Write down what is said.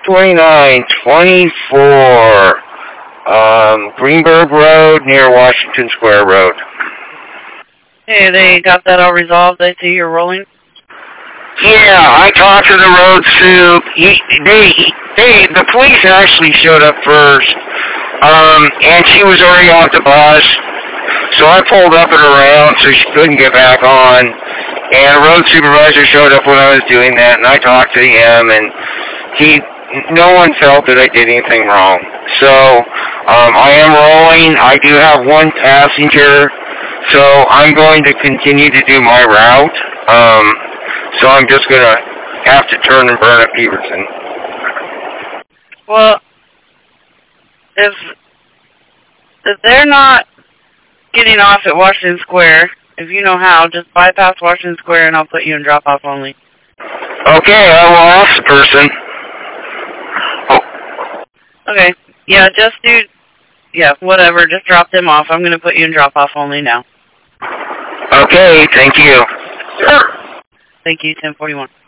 2924, Greenberg Road near Washington Square Road. Hey, they got that all resolved? I see you're rolling? Yeah, I talked to the road soup. The police actually showed up first, and she was already off the bus. So I pulled up and around so she couldn't get back on. And the road supervisor showed up when I was doing that, and I talked to him, and no one felt that I did anything wrong. So I am rolling. I do have one passenger, so I'm going to continue to do my route. So I'm just going to have to turn and burn at Peterson. Well, if they're not getting off at Washington Square, if you know how, just bypass Washington Square and I'll put you in drop-off only. Okay, I will ask the person. Oh. Okay, yeah, whatever, just drop them off. I'm going to put you in drop-off only now. Okay, thank you. Thank you, 1041.